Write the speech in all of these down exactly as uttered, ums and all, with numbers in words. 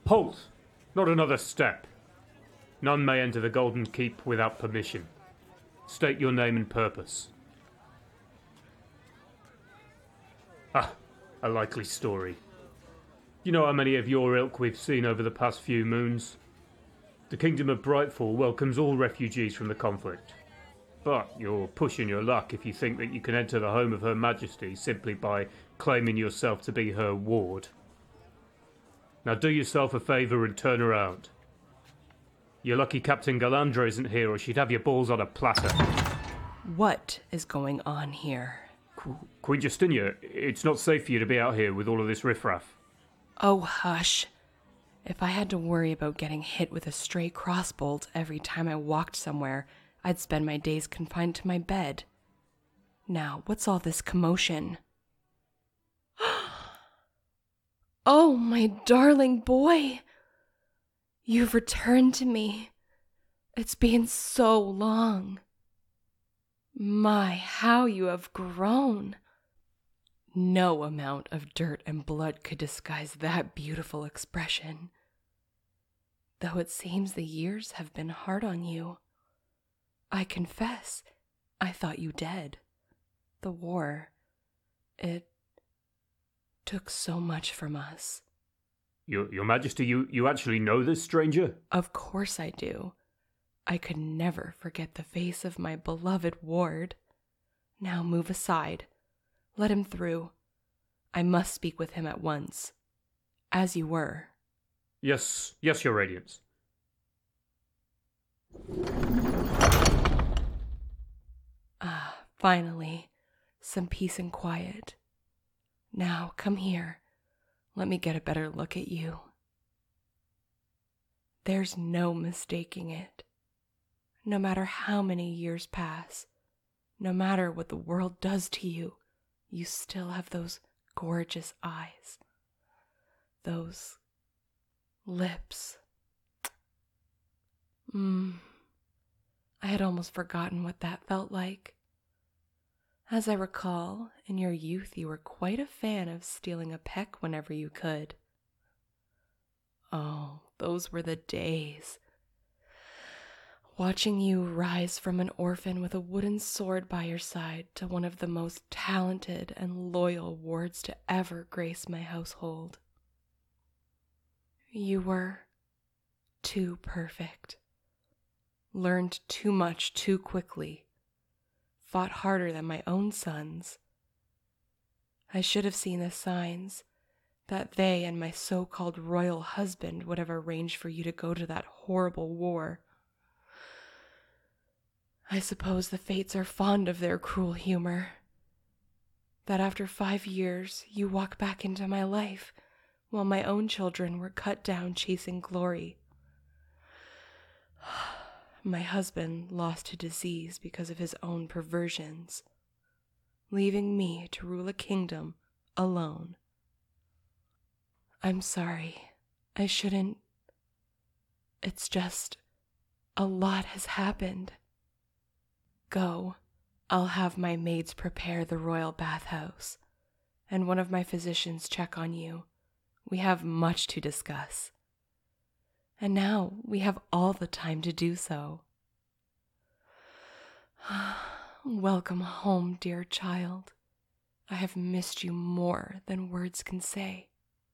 Halt! Not another step. None may enter the Golden Keep without permission. State your name and purpose. Ah, a likely story. You know how many of your ilk we've seen over the past few moons? The Kingdom of Brightfall welcomes all refugees from the conflict. But you're pushing your luck if you think that you can enter the home of Her Majesty simply by claiming yourself to be her ward. Now do yourself a favour and turn around. You're lucky Captain Galandra isn't here, or she'd have your balls on a platter. What is going on here? Qu- Queen Justinia, it's not safe for you to be out here with all of this riffraff. Oh, hush. If I had to worry about getting hit with a stray crossbolt every time I walked somewhere, I'd spend my days confined to my bed. Now, what's all this commotion? Oh, my darling boy! You've returned to me. It's been so long. My, how you have grown. No amount of dirt and blood could disguise that beautiful expression. Though it seems the years have been hard on you. I confess, I thought you dead. The war, it took so much from us. Your, your Majesty, you, you actually know this stranger? Of course I do. I could never forget the face of my beloved ward. Now move aside. Let him through. I must speak with him at once. As you were. Yes, yes, Your Radiance. Ah, finally, some peace and quiet. Now, come here. Let me get a better look at you. There's no mistaking it. No matter how many years pass, no matter what the world does to you, you still have those gorgeous eyes. Those lips. Mmm. I had almost forgotten what that felt like. As I recall, in your youth you were quite a fan of stealing a peck whenever you could. Oh, those were the days. Watching you rise from an orphan with a wooden sword by your side to one of the most talented and loyal wards to ever grace my household. You were too perfect. Learned too much too quickly. Fought harder than my own sons. I should have seen the signs that they and my so-called royal husband would have arranged for you to go to that horrible war. I suppose the fates are fond of their cruel humor. That after five years you walk back into my life while my own children were cut down chasing glory. My husband lost to disease because of his own perversions, leaving me to rule a kingdom alone. I'm sorry. I shouldn't. It's just a lot has happened. Go. I'll have my maids prepare the royal bathhouse, and one of my physicians check on you. We have much to discuss. And now we have all the time to do so. Welcome home, dear child. I have missed you more than words can say.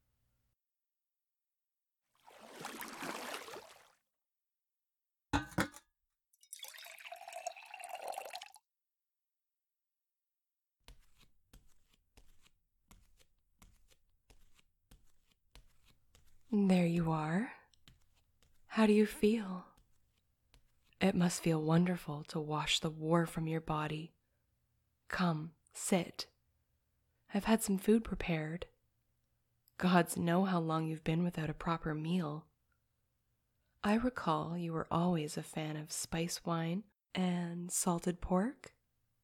There you are. How do you feel? It must feel wonderful to wash the war from your body. Come, sit. I've had some food prepared. Gods know how long you've been without a proper meal. I recall you were always a fan of spice wine and salted pork.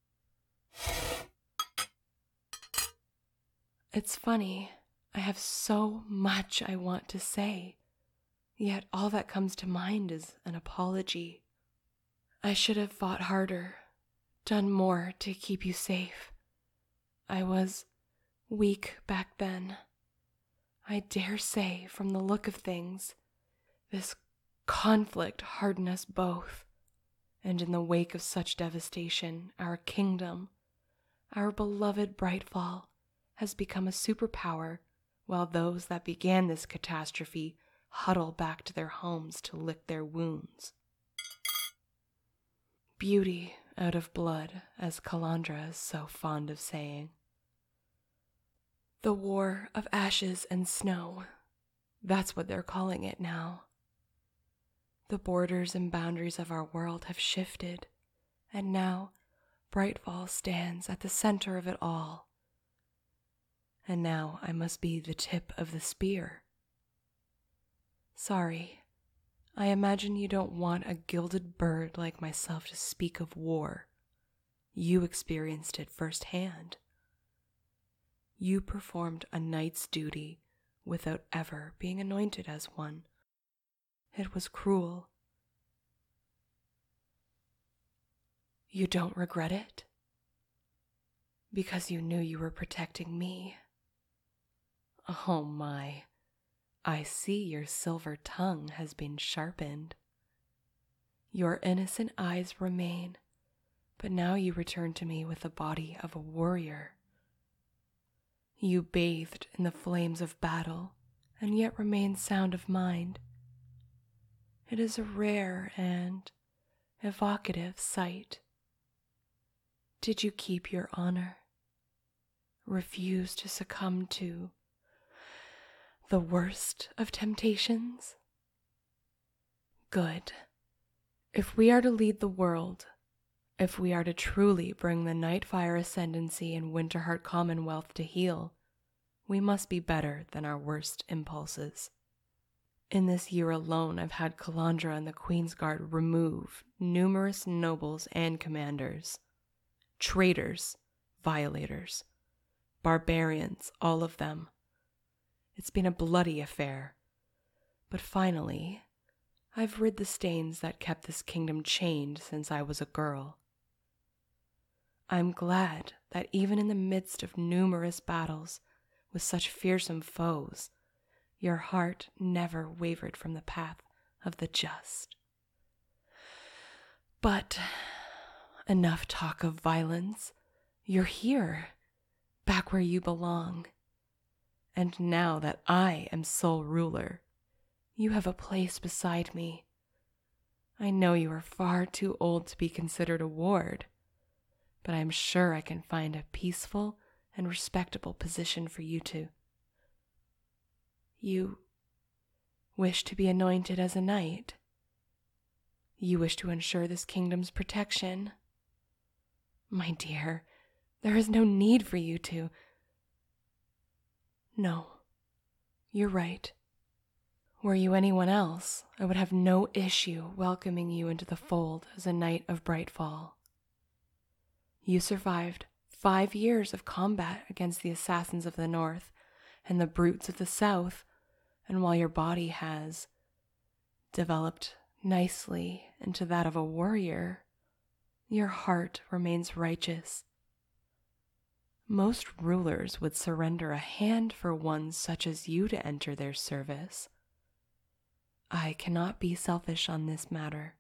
It's funny, I have so much I want to say, yet all that comes to mind is an apology. I should have fought harder, done more to keep you safe. I was weak back then. I dare say, from the look of things, this conflict hardened us both, and in the wake of such devastation, our kingdom, our beloved Brightfall, has become a superpower, while those that began this catastrophe huddle back to their homes to lick their wounds. Beauty out of blood, as Calandra is so fond of saying. The War of Ashes and Snow, that's what they're calling it now. The borders and boundaries of our world have shifted, and now Brightfall stands at the center of it all. And now I must be the tip of the spear. Sorry, I imagine you don't want a gilded bird like myself to speak of war. You experienced it firsthand. You performed a knight's duty without ever being anointed as one. It was cruel. You don't regret it? Because you knew you were protecting me. Oh my, I see your silver tongue has been sharpened. Your innocent eyes remain, but now you return to me with the body of a warrior. You bathed in the flames of battle, and yet remain sound of mind. It is a rare and evocative sight. Did you keep your honor? Refuse to succumb to the worst of temptations? Good. If we are to lead the world, if we are to truly bring the Nightfire Ascendancy and Winterheart Commonwealth to heel, we must be better than our worst impulses. In this year alone, I've had Calandra and the Queensguard remove numerous nobles and commanders. Traitors, violators, barbarians, all of them. It's been a bloody affair, but finally, I've rid the stains that kept this kingdom chained since I was a girl. I'm glad that even in the midst of numerous battles with such fearsome foes, your heart never wavered from the path of the just. But enough talk of violence. You're here, back where you belong. And now that I am sole ruler, you have a place beside me. I know you are far too old to be considered a ward, but I am sure I can find a peaceful and respectable position for you two. You wish to be anointed as a knight. You wish to ensure this kingdom's protection. My dear, there is no need for you to. No, you're right. Were you anyone else, I would have no issue welcoming you into the fold as a knight of Brightfall. You survived five years of combat against the assassins of the North and the brutes of the South, and while your body has developed nicely into that of a warrior, your heart remains righteous. Most rulers would surrender a hand for one such as you to enter their service. I cannot be selfish on this matter.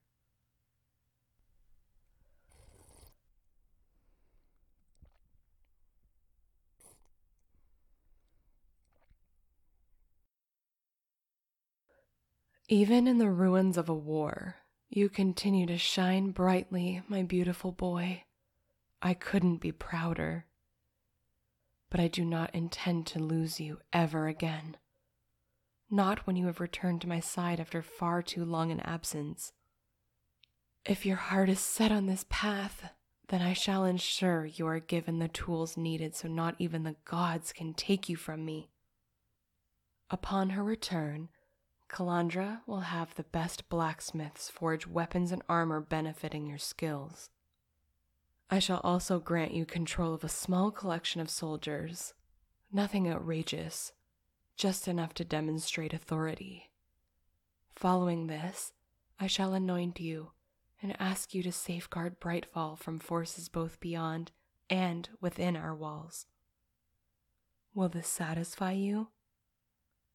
Even in the ruins of a war, you continue to shine brightly, my beautiful boy. I couldn't be prouder. But I do not intend to lose you ever again. Not when you have returned to my side after far too long an absence. If your heart is set on this path, then I shall ensure you are given the tools needed so not even the gods can take you from me. Upon her return, Calandra will have the best blacksmiths forge weapons and armor benefiting your skills. I shall also grant you control of a small collection of soldiers. Nothing outrageous, just enough to demonstrate authority. Following this, I shall anoint you and ask you to safeguard Brightfall from forces both beyond and within our walls. Will this satisfy you?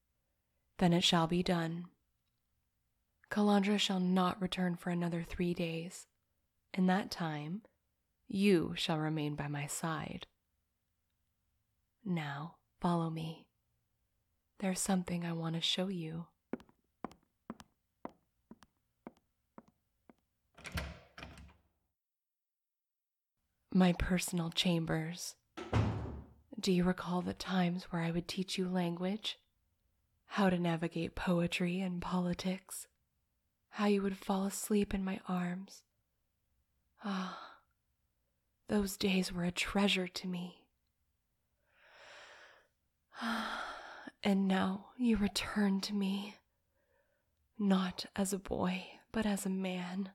Then it shall be done. Kalandra shall not return for another three days. In that time, you shall remain by my side. Now, follow me. There's something I want to show you. My personal chambers. Do you recall the times where I would teach you language? How to navigate poetry and politics? How you would fall asleep in my arms? Ah, those days were a treasure to me. And now you return to me, not as a boy, but as a man.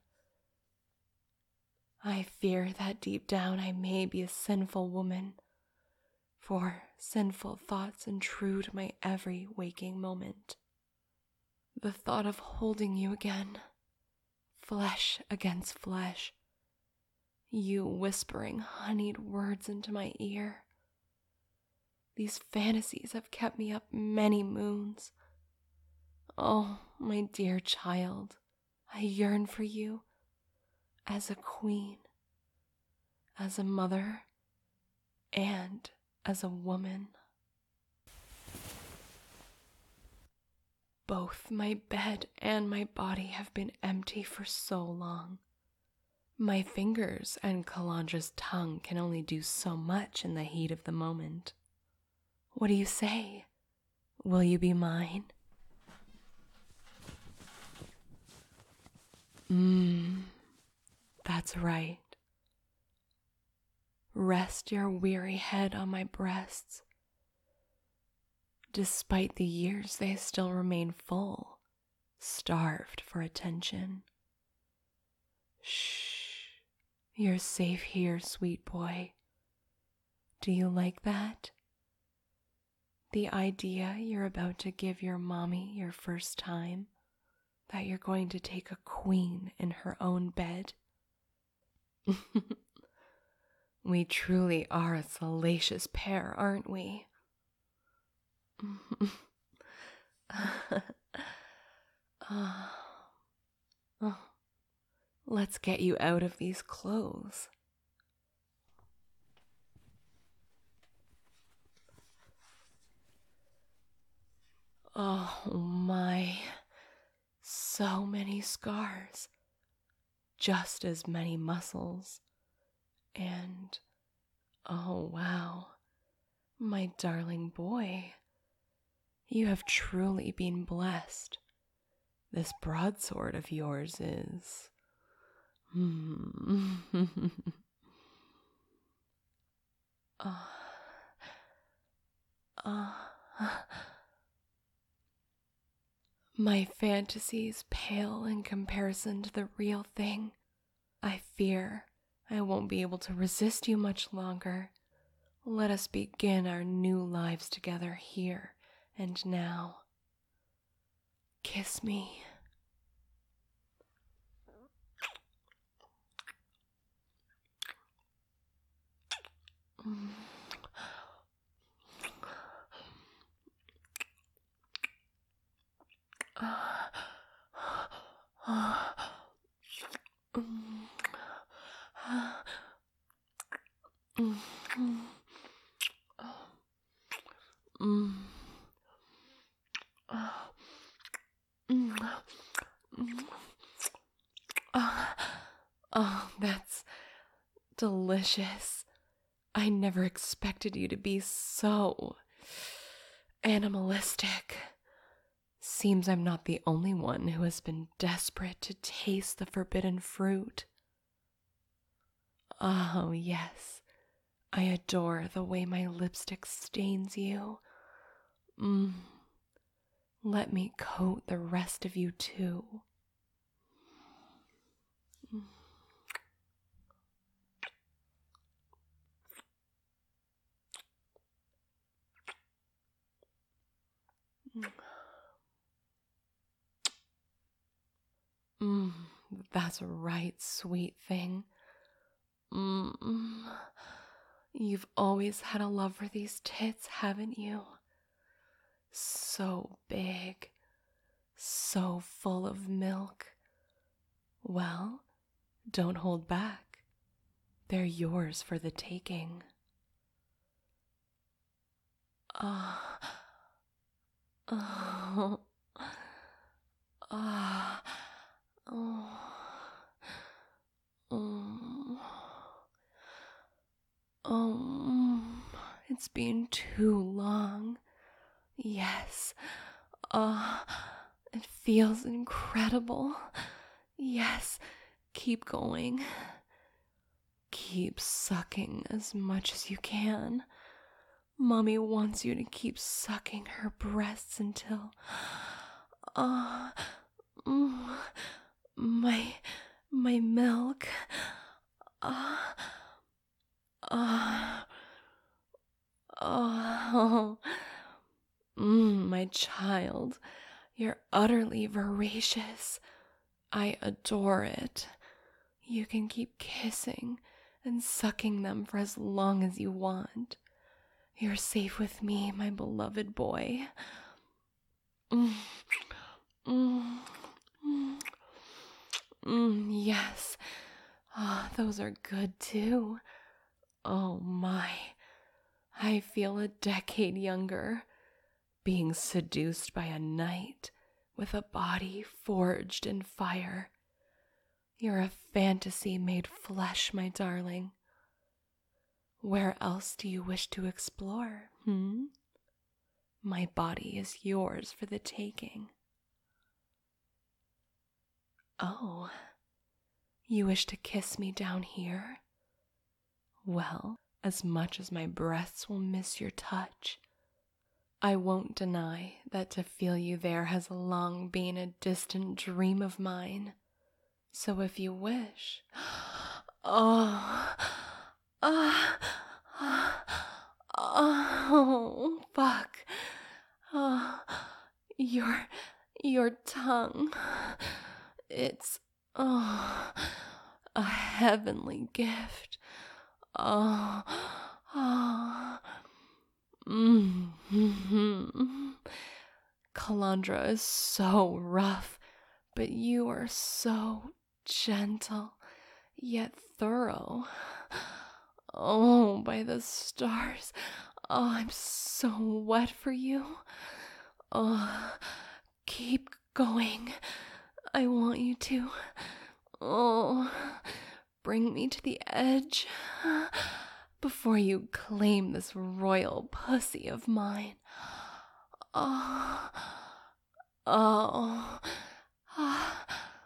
I fear that deep down I may be a sinful woman, for sinful thoughts intrude my every waking moment. The thought of holding you again, flesh against flesh, you whispering honeyed words into my ear. These fantasies have kept me up many moons. Oh, my dear child, I yearn for you as a queen, as a mother, and as a woman. Both my bed and my body have been empty for so long. My fingers and Kalandra's tongue can only do so much in the heat of the moment. What do you say? Will you be mine? Mmm, that's right. Rest your weary head on my breasts. Despite the years, they still remain full, starved for attention. Shh, you're safe here, sweet boy. Do you like that? The idea you're about to give your mommy your first time, that you're going to take a queen in her own bed. We truly are a salacious pair, aren't we? oh. Oh. Let's get you out of these clothes. Oh my, so many scars, just as many muscles, and oh wow, my darling boy, you have truly been blessed. This broadsword of yours is... Hmm. uh, uh, My fantasies pale in comparison to the real thing. I fear I won't be able to resist you much longer. Let us begin our new lives together here and now. Kiss me. Mm. Oh, that's delicious. I never expected you to be so animalistic. Seems I'm not the only one who has been desperate to taste the forbidden fruit. Oh, yes. I adore the way my lipstick stains you. Mm. Let me coat the rest of you too. Mm, that's right, sweet thing. Mm, you've always had a love for these tits, haven't you? so big, so full of milk. Well, don't hold back. They're yours for the taking. Ah, oh, ah, oh, oh, oh, it's been too long. Yes, ah, it feels incredible. Yes, keep going. Keep sucking as much as you can. Mommy wants you to keep sucking her breasts until, ah, uh, mm, my, my milk, ah, uh, ah, uh, oh, mm, my child, you're utterly voracious. I adore it. You can keep kissing and sucking them for as long as you want. You're safe with me, my beloved boy. Mm, mm, mm, mm, yes. Ah, oh, those are good too. Oh my. I feel a decade younger, being seduced by a knight with a body forged in fire. You're a fantasy made flesh, my darling. Where else do you wish to explore, hmm? My body is yours for the taking. Oh, you wish to kiss me down here? Well, as much as my breasts will miss your touch, I won't deny that to feel you there has long been a distant dream of mine. So if you wish... Oh... Ah... Oh, fuck. Oh, your... Your tongue... It's... Oh... A heavenly gift. Oh... Oh... Mm-hmm. Calandra is so rough, but you are so gentle, yet thorough. Oh, by the stars. Oh, I'm so wet for you. Oh, keep going. I want you to. Oh, bring me to the edge before you claim this royal pussy of mine. Oh, oh, oh,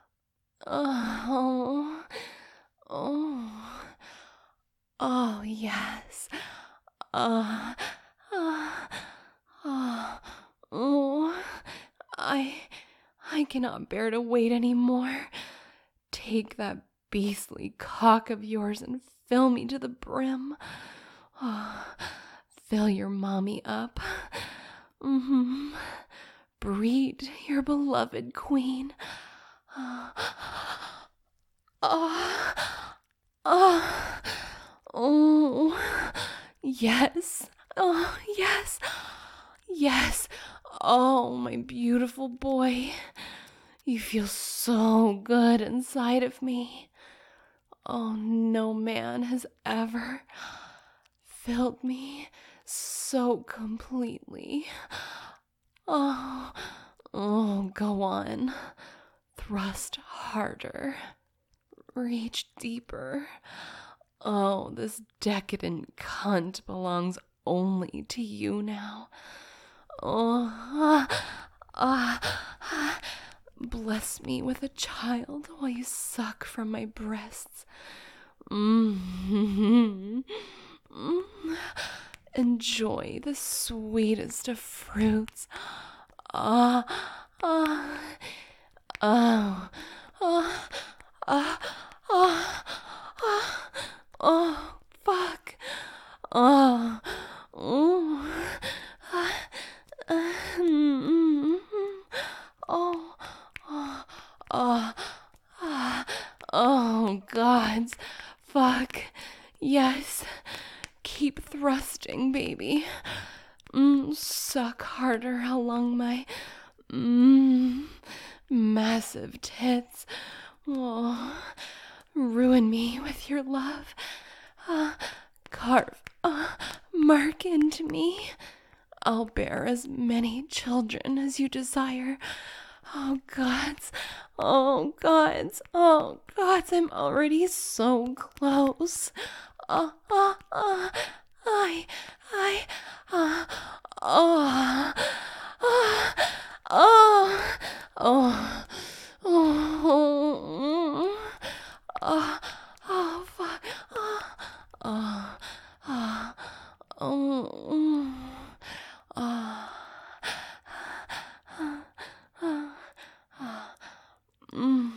oh, oh, oh, yes. Uh, uh, uh, oh, I, I cannot bear to wait anymore. Take that beastly cock of yours and fill me to the brim. Oh, fill your mommy up. Mm-hmm. Breed your beloved queen. Oh, oh, oh, oh, yes, oh, yes, yes, oh, my beautiful boy, you feel so good inside of me. Oh, no man has ever filled me so completely. Oh, oh, go on. Thrust harder. Reach deeper. Oh, this decadent cunt belongs only to you now. Oh, ah, ah, ah. Bless me with a child while you suck from my breasts. Mm-hmm. Mm-hmm. Enjoy the sweetest of fruits. Ah, ah, oh, ah, ah, ah, ah, oh, fuck. Oh, oh, ah, ah, mm, oh, oh, oh, ah, oh, gods, fuck, yes. Keep thrusting, baby. Mm, suck harder along my mm, massive tits. Oh, ruin me with your love. Uh, carve a mark into me. I'll bear as many children as you desire. Oh, gods. Oh, gods. Oh, gods. I'm already so close. Oh, oh, oh. I, I, uh, oh, oh, oh, oh, oh, oh, oh, fuck. Oh, oh, oh, oh, oh. Mm.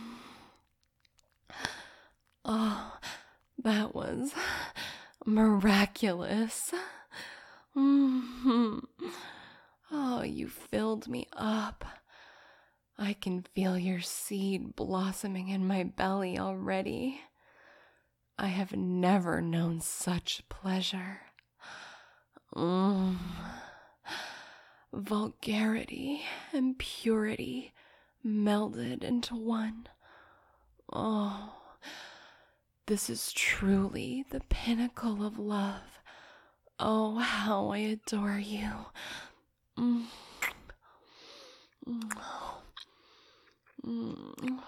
Oh, that was miraculous. Mm-hmm. Oh, you filled me up. I can feel your seed blossoming in my belly already. I have never known such pleasure. Mm. Vulgarity and purity melded into one. Oh, this is truly the pinnacle of love. Oh, how I adore you. Mm. Mm. Mm.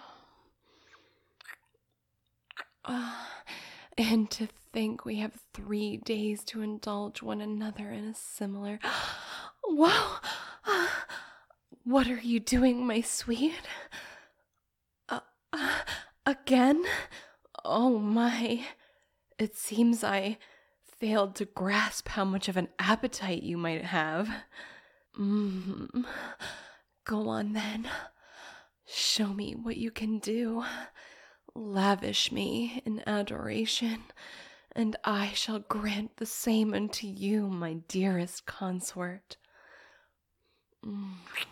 Uh, and to think we have three days to indulge one another in a similar... Wow! Uh, what are you doing, my sweet? Uh, uh, again? Oh my. It seems I failed to grasp how much of an appetite you might have. Mm. Go on then. Show me what you can do. Lavish me in adoration, and I shall grant the same unto you, my dearest consort. Mm.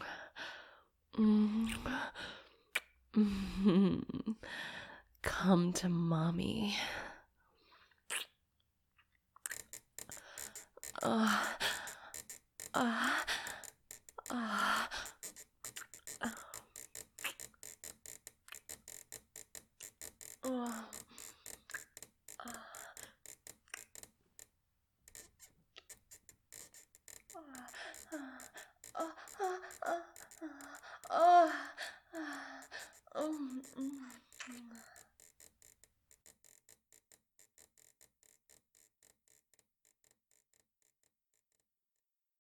Mm. Mm. Come to mommy. Uh, uh, uh, uh, uh.